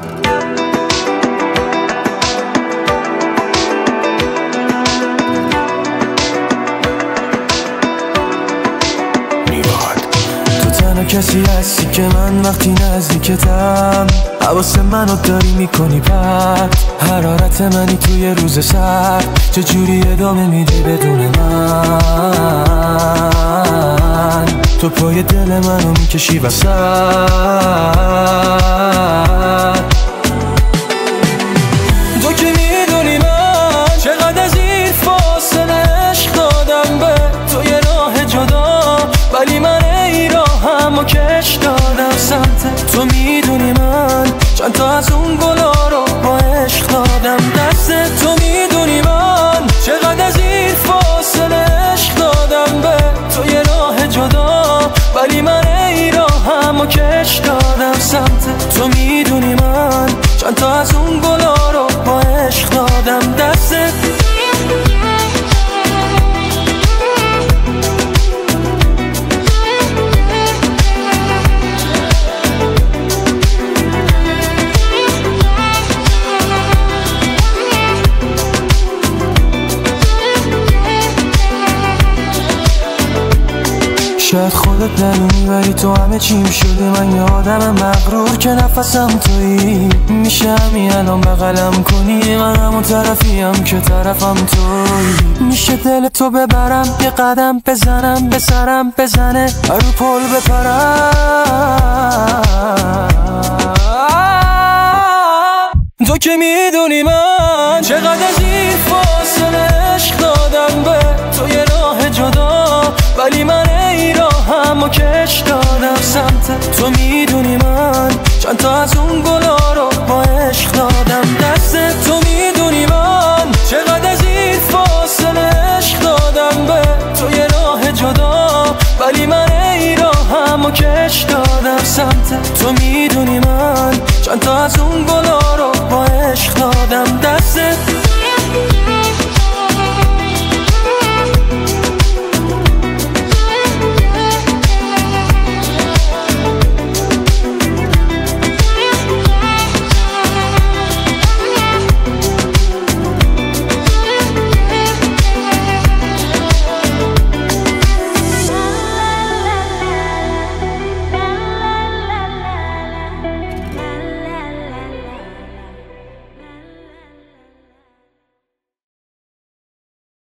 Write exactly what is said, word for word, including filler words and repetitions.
کسی هستی که من وقتی نزدیکتم حواس منو داری میکنی پرت، حرارت منی توی روز سرد، چجوری ادامه میدی بدون من؟ تو پای دل منو میکشی وسط. تو که میدونی من چقدر از این فاصله عشق دادم به تو یه راه جدا، ولی من ای راهمو کش دادم سمت تو. میدونی من چند تا از اون گلا رو با عشق دادم دست تو. میدونی من چقدر از این فاصله عشق دادم به تو یه راه جدا، ولی من ای راهمو کش دادم سمت تو. میدونی من چند تا از اون گلا رو با عشق دادم دست. شاید خودت ندونی ولی تو همه چیم شده. من یه آدم مغرور که نفسم تویی، میشه همین الان بغلم کنی؟ من همون طرفیم که طرفم تویی. میشه دل تو ببرم یه قدم بزنم به سرم بزنه رو پل بپرم. تو که میدونی من چقدر از این فاصله عشق دادم به تو یه راه جدا، ولی من ای راهمو کش دادم سمت تو. میدونی من چند تا از اون گلا رو با عشق دادم دست تو. میدونی من چقدر از این فاصله عشق دادم به تو یه راه جدا، ولی من ای راهمو کش دادم سمت تو. میدونی من چند تا از اون گلا رو با عشق دادم دست.